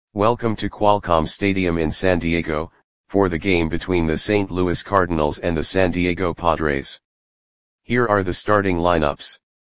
Welcome to Qualcomm Stadium in San Diego, for the game between the St. Louis Cardinals and the San Diego Padres. Here are the starting lineups.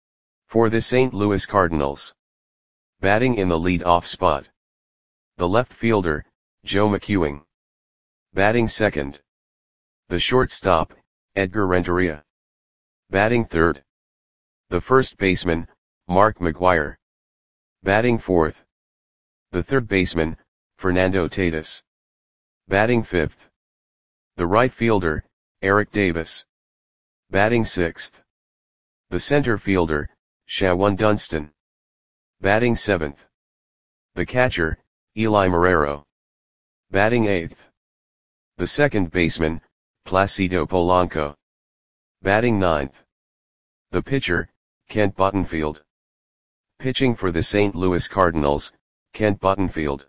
For the St. Louis Cardinals. Batting in the lead-off spot. The left fielder, Joe McEwing. Batting second. The shortstop, Edgar Renteria. Batting third. The first baseman, Mark McGwire. Batting fourth. The third baseman, Fernando Tatis. Batting fifth. The right fielder, Eric Davis. Batting sixth. The center fielder, Shawon Dunston. Batting seventh. The catcher, Eli Marrero. Batting eighth. The second baseman, Placido Polanco. Batting ninth. The pitcher, Kent Buttenfield. Pitching for the St. Louis Cardinals, Kent Buttenfield.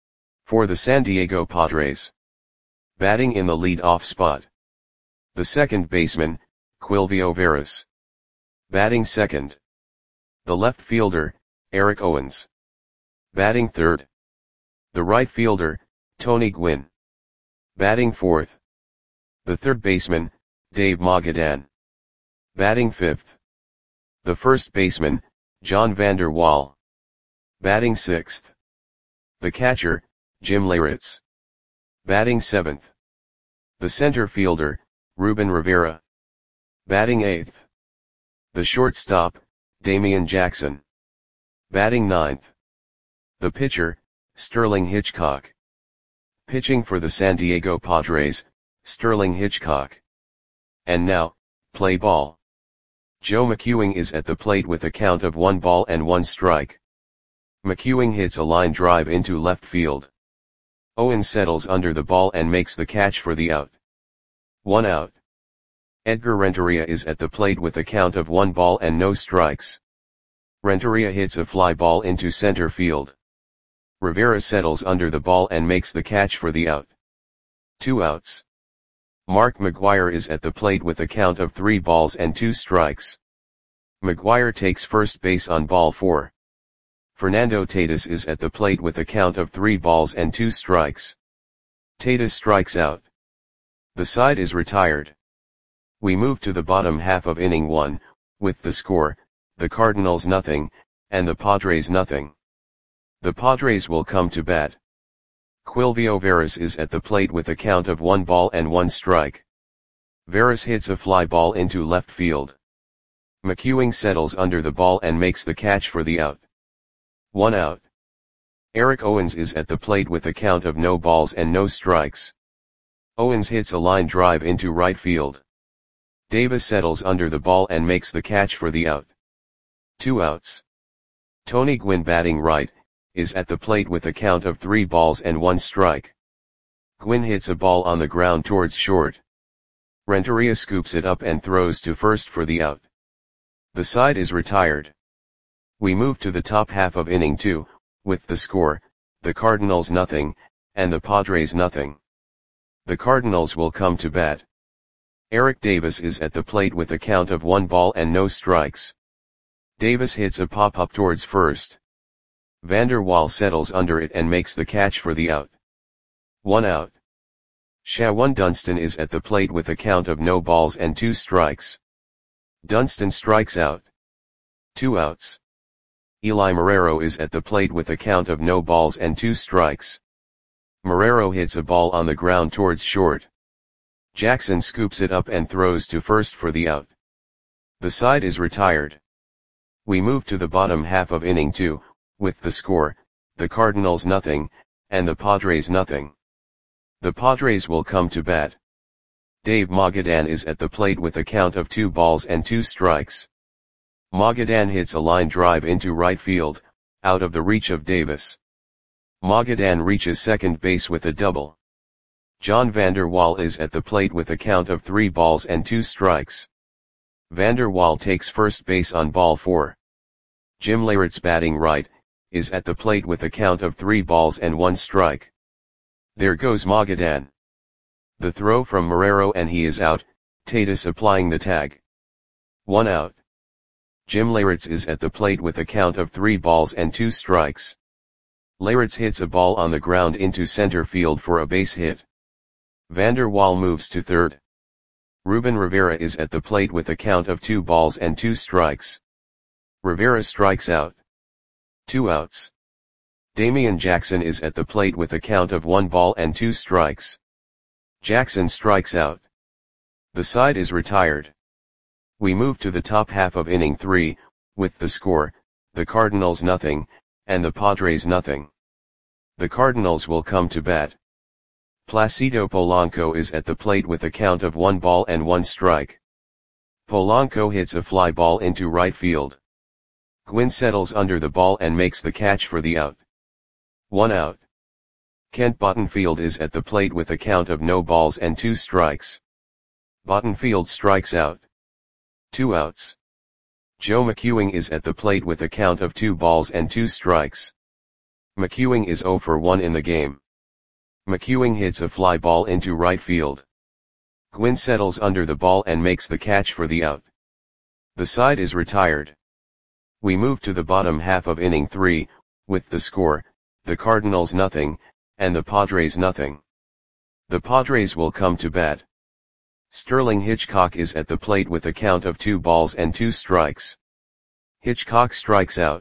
For the San Diego Padres. Batting in the lead-off spot. The second baseman, Quilvio Veras. Batting second. The left fielder, Eric Owens. Batting third. The right fielder, Tony Gwynn. Batting fourth. The third baseman, Dave Magadan. Batting fifth. The first baseman, John Vander Wal. Batting sixth. The catcher, Jim Leyritz. Batting seventh. The center fielder, Ruben Rivera. Batting eighth. The shortstop, Damian Jackson. Batting ninth. The pitcher, Sterling Hitchcock. Pitching for the San Diego Padres, Sterling Hitchcock. And now, play ball. Joe McEwing is at the plate with a count of 1 ball and 1 strike. McEwing hits a line drive into left field. Owens settles under the ball and makes the catch for the out. 1 out. Edgar Renteria is at the plate with a count of 1 ball and no strikes. Renteria hits a fly ball into center field. Rivera settles under the ball and makes the catch for the out. 2 outs. Mark McGwire is at the plate with a count of 3 balls and 2 strikes. McGwire takes first base on ball 4. Fernando Tatis is at the plate with a count of 3 balls and 2 strikes. Tatis strikes out. The side is retired. We move to the bottom half of inning 1, with the score, the Cardinals nothing, and the Padres nothing. The Padres will come to bat. Quilvio Veras is at the plate with a count of 1 ball and 1 strike. Veras hits a fly ball into left field. McEwing settles under the ball and makes the catch for the out. 1 out. Eric Owens is at the plate with a count of no balls and no strikes. Owens hits a line drive into right field. Davis settles under the ball and makes the catch for the out. 2 outs. Tony Gwynn batting right, is at the plate with a count of 3 balls and 1 strike. Gwynn hits a ball on the ground towards short. Renteria scoops it up and throws to first for the out. The side is retired. We move to the top half of inning 2, with the score, the Cardinals nothing, and the Padres nothing. The Cardinals will come to bat. Eric Davis is at the plate with a count of 1 ball and no strikes. Davis hits a pop-up towards first. Vander Wal settles under it and makes the catch for the out. 1 out. Shawon Dunston is at the plate with a count of no balls and 2 strikes. Dunston strikes out. 2 outs. Eli Marrero is at the plate with a count of no balls and 2 strikes. Marrero hits a ball on the ground towards short. Jackson scoops it up and throws to first for the out. The side is retired. We move to the bottom half of inning 2, with the score, the Cardinals nothing, and the Padres nothing. The Padres will come to bat. Dave Magadan is at the plate with a count of 2 balls and 2 strikes. Magadan hits a line drive into right field, out of the reach of Davis. Magadan reaches second base with a double. John Vander Wal is at the plate with a count of 3 balls and 2 strikes. Vander Wal takes first base on ball 4. Jim Leyritz batting right, is at the plate with a count of 3 balls and 1 strike. There goes Magadan. The throw from Marrero and he is out, Tatis applying the tag. 1 out. Jim Leyritz is at the plate with a count of 3 balls and 2 strikes. Leyritz hits a ball on the ground into center field for a base hit. Van der Waal moves to third. Ruben Rivera is at the plate with a count of 2 balls and 2 strikes. Rivera strikes out. 2 outs. Damian Jackson is at the plate with a count of 1 ball and 2 strikes. Jackson strikes out. The side is retired. We move to the top half of inning 3, with the score, the Cardinals nothing, and the Padres nothing. The Cardinals will come to bat. Placido Polanco is at the plate with a count of 1 ball and 1 strike. Polanco hits a fly ball into right field. Gwynn settles under the ball and makes the catch for the out. 1 out. Kent Bottenfield is at the plate with a count of no balls and 2 strikes. Bottenfield strikes out. 2 outs. Joe McEwing is at the plate with a count of 2 balls and 2 strikes. McEwing is 0 for 1 in the game. McEwing hits a fly ball into right field. Gwynn settles under the ball and makes the catch for the out. The side is retired. We move to the bottom half of inning 3, with the score, the Cardinals nothing, and the Padres nothing. The Padres will come to bat. Sterling Hitchcock is at the plate with a count of 2 balls and 2 strikes. Hitchcock strikes out.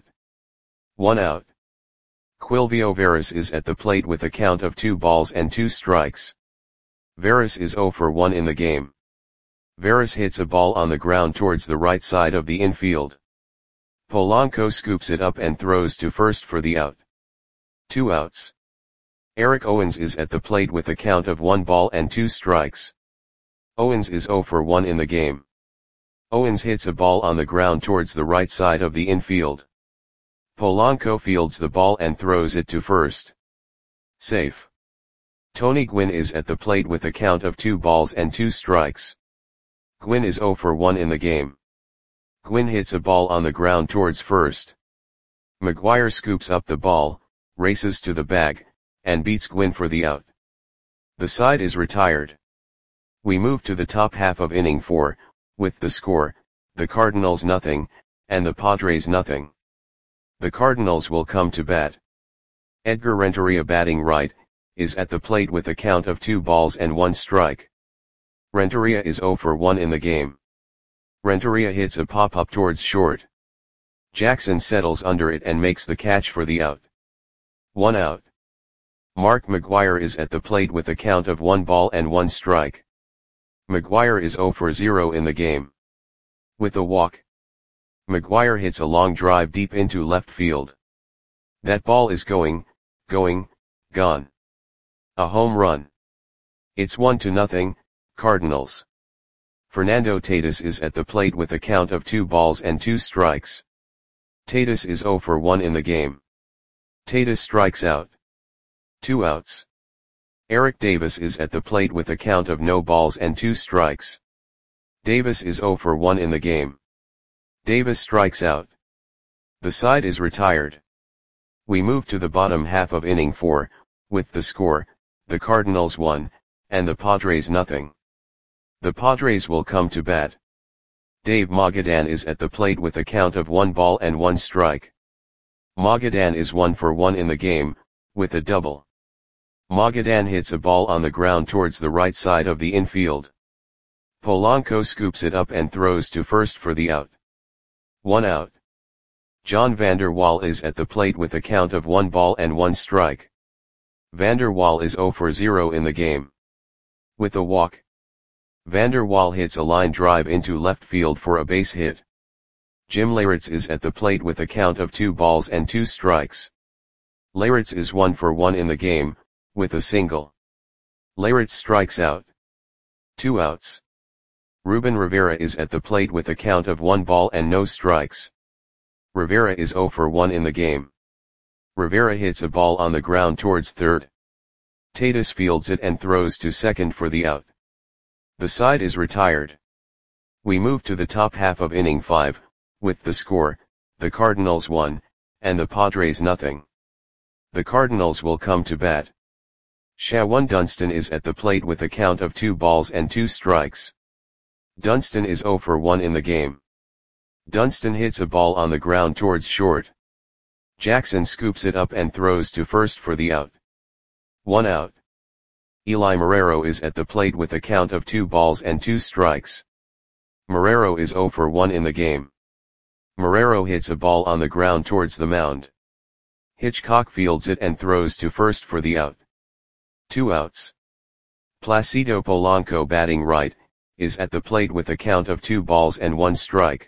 1 out. Quilvio Veras is at the plate with a count of 2 balls and 2 strikes. Veras is 0 for 1 in the game. Veras hits a ball on the ground towards the right side of the infield. Polanco scoops it up and throws to first for the out. 2 outs. Eric Owens is at the plate with a count of 1 ball and 2 strikes. Owens is 0 for 1 in the game. Owens hits a ball on the ground towards the right side of the infield. Polanco fields the ball and throws it to first. Safe. Tony Gwynn is at the plate with a count of 2 balls and 2 strikes. Gwynn is 0 for 1 in the game. Gwynn hits a ball on the ground towards first. McGuire scoops up the ball, races to the bag, and beats Gwynn for the out. The side is retired. We move to the top half of inning 4, with the score, the Cardinals nothing, and the Padres nothing. The Cardinals will come to bat. Edgar Renteria batting right, is at the plate with a count of 2 balls and 1 strike. Renteria is 0 for 1 in the game. Renteria hits a pop-up towards short. Jackson settles under it and makes the catch for the out. 1 out. Mark McGuire is at the plate with a count of 1 ball and 1 strike. McGuire is 0 for 0 in the game. With a walk. McGuire hits a long drive deep into left field. That ball is going, gone. A home run. It's 1-0, Cardinals. Fernando Tatis is at the plate with a count of 2 balls and 2 strikes. Tatis is 0 for 1 in the game. Tatis strikes out. 2 outs. Eric Davis is at the plate with a count of no balls and 2 strikes. Davis is 0 for 1 in the game. Davis strikes out. The side is retired. We move to the bottom half of inning 4, with the score, the Cardinals 1, and the Padres nothing. The Padres will come to bat. Dave Magadan is at the plate with a count of 1 ball and 1 strike. Magadan is 1 for 1 in the game, with a double. Magadan hits a ball on the ground towards the right side of the infield. Polanco scoops it up and throws to first for the out. 1 out. John Vander Wal is at the plate with a count of 1 ball and 1 strike. Vander Wal is 0 for 0 in the game. With a walk. Vander Wal hits a line drive into left field for a base hit. Jim Leyritz is at the plate with a count of 2 balls and 2 strikes. Leyritz is 1 for 1 in the game, with a single. Leyritz strikes out. 2 outs. Ruben Rivera is at the plate with a count of 1 ball and no strikes. Rivera is 0 for 1 in the game. Rivera hits a ball on the ground towards third. Tatis fields it and throws to second for the out. The side is retired. We move to the top half of inning 5, with the score, the Cardinals 1, and the Padres nothing. The Cardinals will come to bat. Shawan Dunston is at the plate with a count of 2 balls and 2 strikes. Dunston is 0 for 1 in the game. Dunston hits a ball on the ground towards short. Jackson scoops it up and throws to first for the out. 1 out. Eli Marrero is at the plate with a count of 2 balls and 2 strikes. Marrero is 0 for 1 in the game. Marrero hits a ball on the ground towards the mound. Hitchcock fields it and throws to first for the out. 2 outs. Placido Polanco, batting right, is at the plate with a count of 2 balls and 1 strike.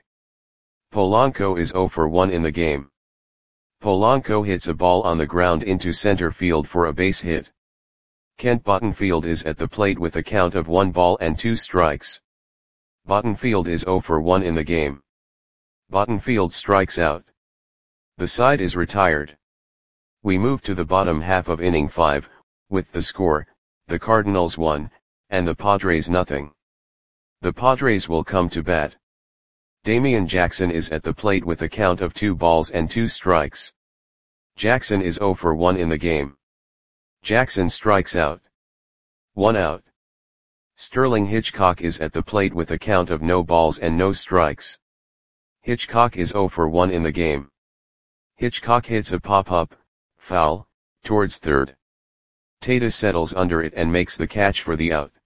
Polanco is 0 for 1 in the game. Polanco hits a ball on the ground into center field for a base hit. Kent Bottenfield is at the plate with a count of 1 ball and 2 strikes. Bottenfield is 0 for 1 in the game. Bottenfield strikes out. The side is retired. We move to the bottom half of inning 5, with the score, the Cardinals 1, and the Padres nothing. The Padres will come to bat. Damian Jackson is at the plate with a count of 2 balls and 2 strikes. Jackson is 0 for 1 in the game. Jackson strikes out. 1 out. Sterling Hitchcock is at the plate with a count of no balls and no strikes. Hitchcock is 0 for 1 in the game. Hitchcock hits a pop-up, foul, towards third. Tatis settles under it and makes the catch for the out.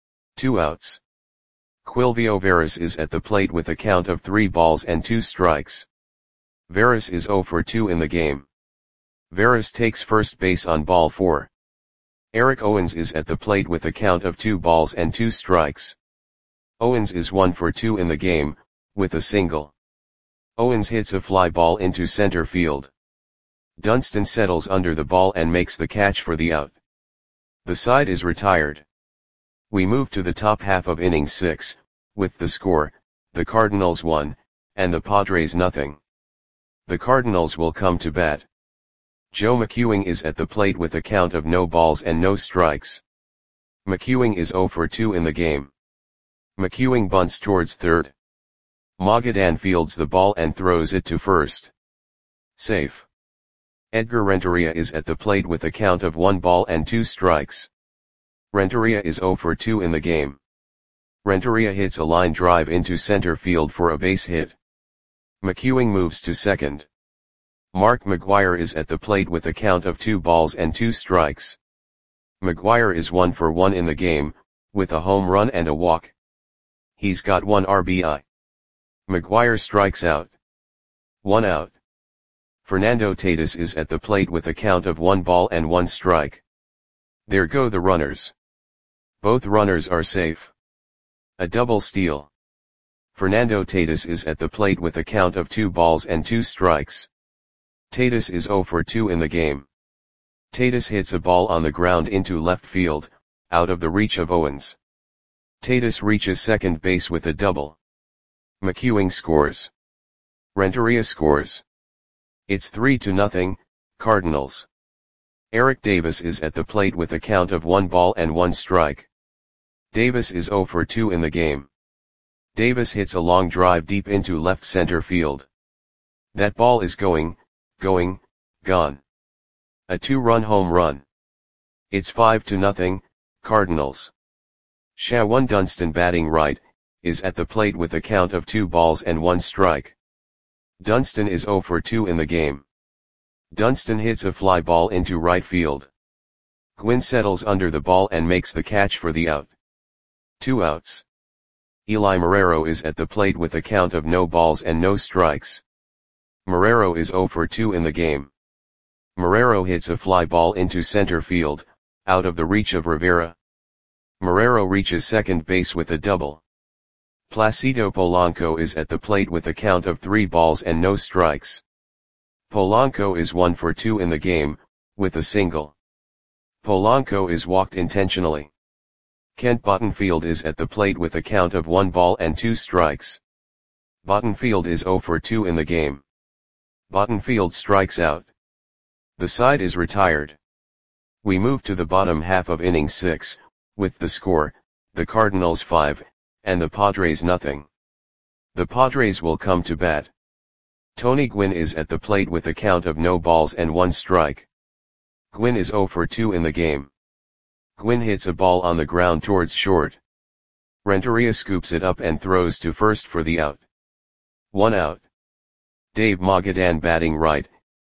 2 outs. Quilvio Veras is at the plate with a count of 3 balls and 2 strikes. Veras is 0 for 2 in the game. Veras takes first base on ball 4. Eric Owens is at the plate with a count of 2 balls and 2 strikes. Owens is 1 for 2 in the game, with a single. Owens hits a fly ball into center field. Dunston settles under the ball and makes the catch for the out. The side is retired. We move to the top half of inning 6, with the score, the Cardinals 1, and the Padres nothing. The Cardinals will come to bat. Joe McEwing is at the plate with a count of no balls and no strikes. McEwing is 0 for 2 in the game. McEwing bunts towards third. Magadan fields the ball and throws it to first. Safe. Edgar Renteria is at the plate with a count of 1 ball and 2 strikes. Renteria is 0 for 2 in the game. Renteria hits a line drive into center field for a base hit. McEwing moves to second. Mark McGwire is at the plate with a count of 2 balls and 2 strikes. McGwire is 1 for 1 in the game, with a home run and a walk. He's got 1 RBI. McGwire strikes out. 1 out. Fernando Tatis is at the plate with a count of 1 ball and 1 strike. There go the runners. Both runners are safe. A double steal. Fernando Tatis is at the plate with a count of 2 balls and 2 strikes. Tatis is 0 for 2 in the game. Tatis hits a ball on the ground into left field, out of the reach of Owens. Tatis reaches second base with a double. McEwing scores. Renteria scores. It's 3-0, Cardinals. Eric Davis is at the plate with a count of 1 ball and 1 strike. Davis is 0 for 2 in the game. Davis hits a long drive deep into left center field. That ball is gone. A 2-run home run. It's 5-0, Cardinals. Shawn Dunston, batting right, is at the plate with a count of 2 balls and 1 strike. Dunston is 0 for 2 in the game. Dunston hits a fly ball into right field. Gwynn settles under the ball and makes the catch for the out. 2 outs. Eli Marrero is at the plate with a count of no balls and no strikes. Marrero is 0 for 2 in the game. Marrero hits a fly ball into center field, out of the reach of Rivera. Marrero reaches second base with a double. Placido Polanco is at the plate with a count of 3 balls and no strikes. Polanco is 1 for 2 in the game, with a single. Polanco is walked intentionally. Kent Bottenfield is at the plate with a count of 1 ball and 2 strikes. Bottenfield is 0 for 2 in the game. Bottenfield strikes out. The side is retired. We move to the bottom half of inning 6, with the score, the Cardinals 5, and the Padres nothing. The Padres will come to bat. Tony Gwynn is at the plate with a count of no balls and 1 strike. Gwynn is 0 for 2 in the game. Gwynn hits a ball on the ground towards short. Renteria scoops it up and throws to first for the out. 1 out. Dave Magadan, batting right,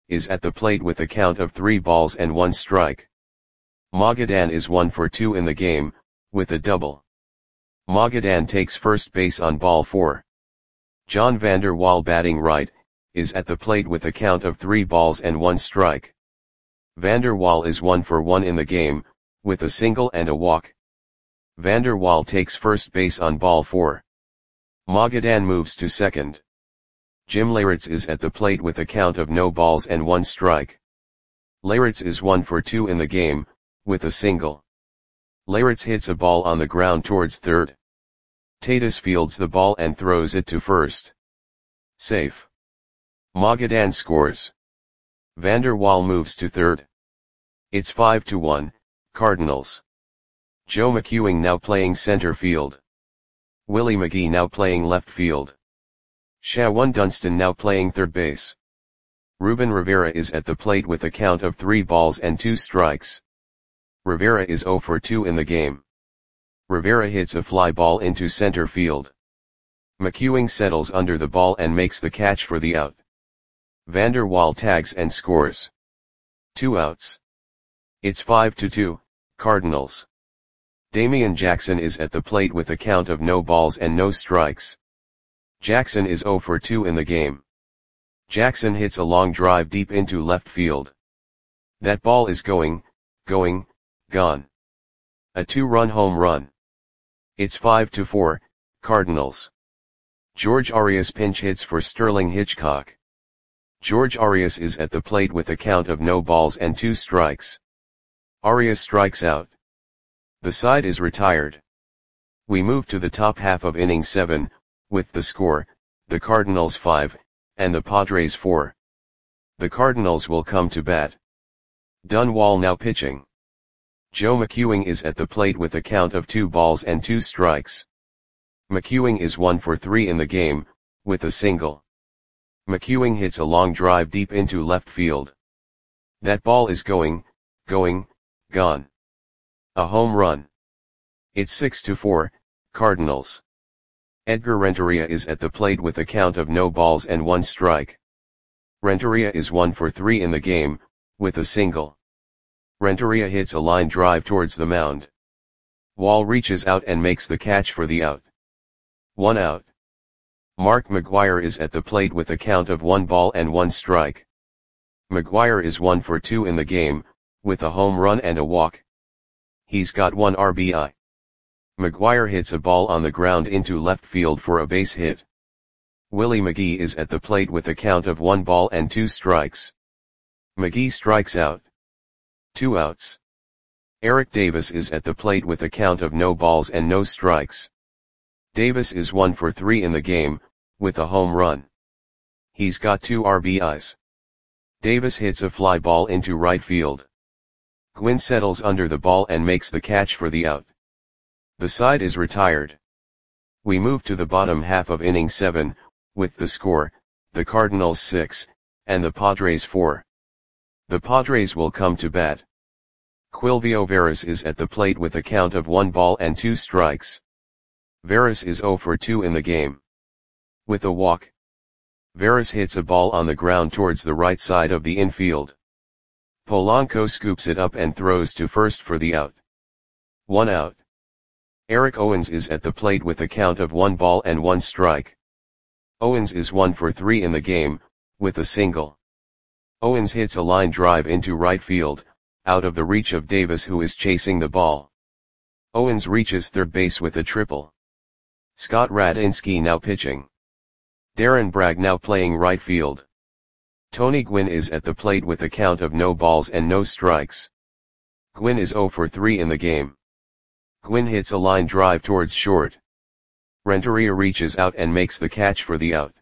is at the plate with a count of 3 balls and 1 strike. Magadan is 1 for 2 in the game, with a double. Magadan takes first base on ball 4. John Vander Wal batting right, is at the plate with a count of 3 balls and 1 strike. Vander Wal is 1 for 1 in the game, with a single and a walk. Vander Wal takes first base on ball 4. Magadan moves to second. Jim Leyritz is at the plate with a count of no balls and 1 strike. Leyritz is 1 for 2 in the game, with a single. Leyritz hits a ball on the ground towards third. Tatis fields the ball and throws it to first. Safe. Magadan scores. Vander Wal moves to third. It's 5-1, Cardinals. Joe McEwing now playing center field. Willie McGee now playing left field. Shawan Dunston now playing third base. Ruben Rivera is at the plate with a count of 3 balls and 2 strikes. Rivera is 0 for 2 in the game. Rivera hits a fly ball into center field. McEwing settles under the ball and makes the catch for the out. Vander Wal tags and scores. 2 outs. It's 5-2, Cardinals. Damian Jackson is at the plate with a count of no balls and no strikes. Jackson is 0 for 2 in the game. Jackson hits a long drive deep into left field. That ball is gone. A 2-run home run. It's 5-4, Cardinals. George Arias pinch hits for Sterling Hitchcock. George Arias is at the plate with a count of no balls and 2 strikes. Arias strikes out. The side is retired. We move to the top half of inning 7, with the score, the Cardinals 5, and the Padres 4. The Cardinals will come to bat. Dunwall now pitching. Joe McEwing is at the plate with a count of 2 balls and 2 strikes. McEwing is 1 for 3 in the game, with a single. McEwing hits a long drive deep into left field. That ball is gone. A home run. It's 6-4, Cardinals. Edgar Renteria is at the plate with a count of no balls and 1 strike. Renteria is 1 for 3 in the game, with a single. Renteria hits a line drive towards the mound. Wall reaches out and makes the catch for the out. 1 out. Mark McGwire is at the plate with a count of 1 ball and 1 strike. McGwire is 1 for 2 in the game, with a home run and a walk. He's got 1 RBI. McGwire hits a ball on the ground into left field for a base hit. Willie McGee is at the plate with a count of 1 ball and 2 strikes. McGee strikes out. 2 outs. Eric Davis is at the plate with a count of no balls and no strikes. Davis is 1 for 3 in the game, with a home run. He's got 2 RBIs. Davis hits a fly ball into right field. Gwynn settles under the ball and makes the catch for the out. The side is retired. We move to the bottom half of inning 7, with the score, the Cardinals 6, and the Padres 4. The Padres will come to bat. Quilvio Veras is at the plate with a count of 1 ball and 2 strikes. Veras is 0 for 2 in the game. With a walk. Veras hits a ball on the ground towards the right side of the infield. Polanco scoops it up and throws to first for the out. 1 out. Eric Owens is at the plate with a count of 1 ball and 1 strike. Owens is 1 for 3 in the game, with a single. Owens hits a line drive into right field, out of the reach of Davis who is chasing the ball. Owens reaches third base with a triple. Scott Radinsky now pitching. Darren Bragg now playing right field. Tony Gwynn is at the plate with a count of no balls and no strikes. Gwynn is 0 for 3 in the game. Gwynn hits a line drive towards short. Renteria reaches out and makes the catch for the out.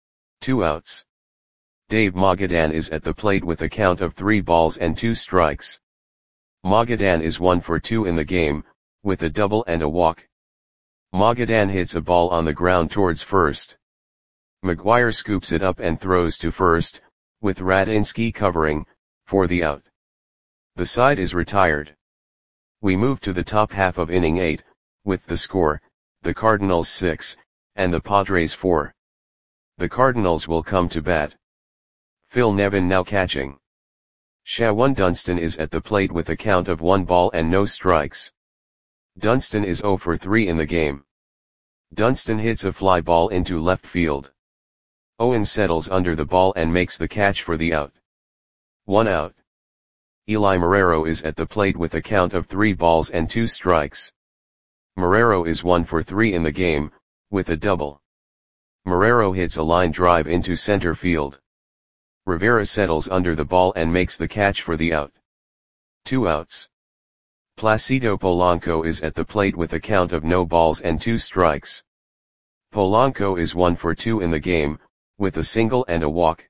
2 outs. Dave Magadan is at the plate with a count of 3 balls and 2 strikes. Magadan is 1 for 2 in the game, with a double and a walk. Magadan hits a ball on the ground towards first. McGwire scoops it up and throws to first, with Radinsky covering, for the out. The side is retired. We move to the top half of inning 8, with the score, the Cardinals 6, and the Padres 4. The Cardinals will come to bat. Phil Nevin now catching. Shawan Dunston is at the plate with a count of 1 ball and no strikes. Dunston is 0 for 3 in the game. Dunston hits a fly ball into left field. Owens settles under the ball and makes the catch for the out. 1 out. Eli Marrero is at the plate with a count of 3 balls and 2 strikes. Marrero is 1 for 3 in the game, with a double. Marrero hits a line drive into center field. Rivera settles under the ball and makes the catch for the out. 2 outs. Placido Polanco is at the plate with a count of no balls and 2 strikes. Polanco is 1 for 2 in the game, with a single and a walk.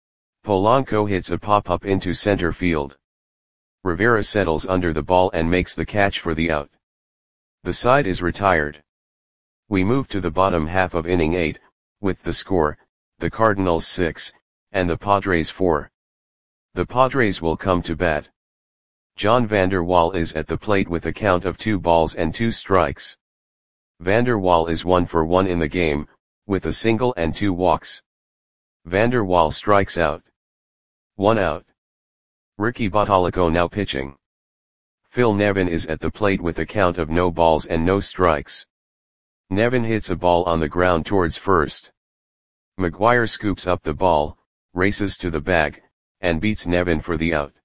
Polanco hits a pop-up into center field. Rivera settles under the ball and makes the catch for the out. The side is retired. We move to the bottom half of inning 8, with the score, the Cardinals 6, and the Padres 4. The Padres will come to bat. John Vander Wal is at the plate with a count of 2 balls and 2 strikes. Vander Wal is 1 for 1 in the game, with a single and 2 walks. Vander Wal strikes out. 1 out. Ricky Bottalico now pitching. Phil Nevin is at the plate with a count of no balls and no strikes. Nevin hits a ball on the ground towards first. McGuire scoops up the ball, races to the bag, and beats Nevin for the out.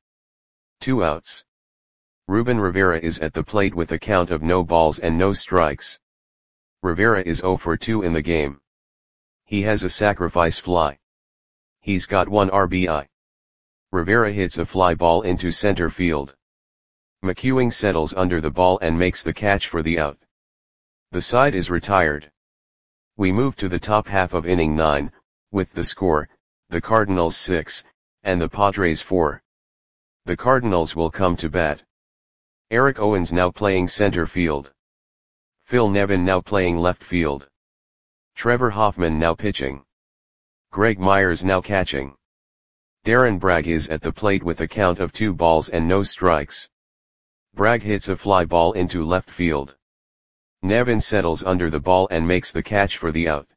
2 outs. Ruben Rivera is at the plate with a count of no balls and no strikes. Rivera is 0 for 2 in the game. He has a sacrifice fly. He's got 1 RBI. Rivera hits a fly ball into center field. McEwing settles under the ball and makes the catch for the out. The side is retired. We move to the top half of inning 9, with the score, the Cardinals 6, and the Padres 4. The Cardinals will come to bat. Eric Owens now playing center field. Phil Nevin now playing left field. Trevor Hoffman now pitching. Greg Myers now catching. Darren Bragg is at the plate with a count of 2 balls and no strikes. Bragg hits a fly ball into left field. Nevin settles under the ball and makes the catch for the out.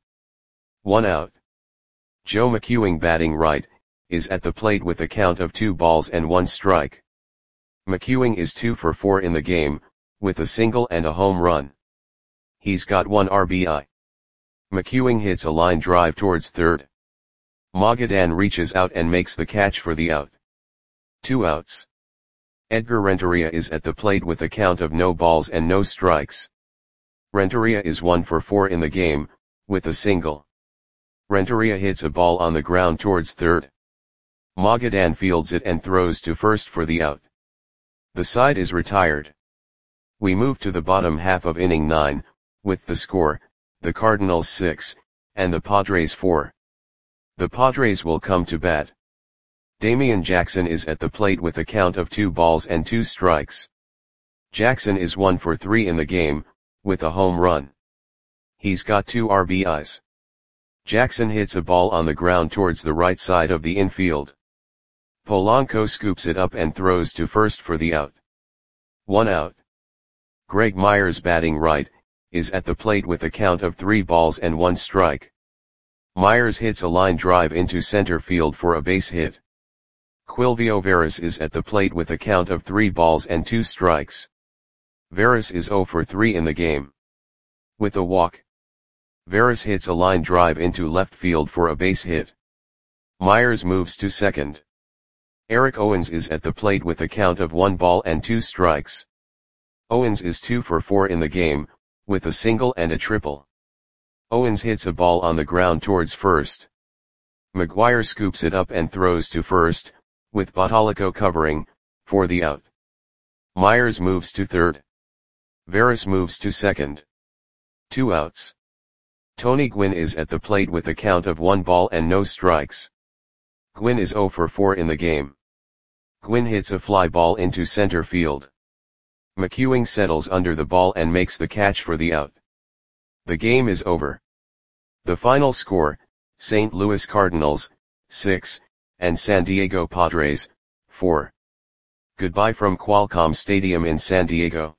1 out. Joe McEwing batting right, is at the plate with a count of 2 balls and 1 strike. McEwing is 2 for 4 in the game, with a single and a home run. He's got 1 RBI. McEwing hits a line drive towards third. Magadan reaches out and makes the catch for the out. 2 outs. Edgar Renteria is at the plate with a count of no balls and no strikes. Renteria is 1 for 4 in the game, with a single. Renteria hits a ball on the ground towards third. Magadan fields it and throws to first for the out. The side is retired. We move to the bottom half of inning 9, with the score, the Cardinals 6, and the Padres 4. The Padres will come to bat. Damian Jackson is at the plate with a count of 2 balls and 2 strikes. Jackson is 1 for 3 in the game, with a home run. He's got 2 RBIs. Jackson hits a ball on the ground towards the right side of the infield. Polanco scoops it up and throws to first for the out. 1 out. Greg Myers batting right, is at the plate with a count of 3 balls and 1 strike. Myers hits a line drive into center field for a base hit. Quilvio Veras is at the plate with a count of 3 balls and 2 strikes. Veras is 0 for 3 in the game. With a walk. Veras hits a line drive into left field for a base hit. Myers moves to second. Eric Owens is at the plate with a count of 1 ball and 2 strikes. Owens is 2 for 4 in the game, with a single and a triple. Owens hits a ball on the ground towards first. McGuire scoops it up and throws to first, with Bottalico covering, for the out. Myers moves to third. Veras moves to second. 2 outs. Tony Gwynn is at the plate with a count of 1 ball and no strikes. Gwynn is 0 for 4 in the game. Gwynn hits a fly ball into center field. McEwing settles under the ball and makes the catch for the out. The game is over. The final score, St. Louis Cardinals, 6, and San Diego Padres, 4. Goodbye from Qualcomm Stadium in San Diego.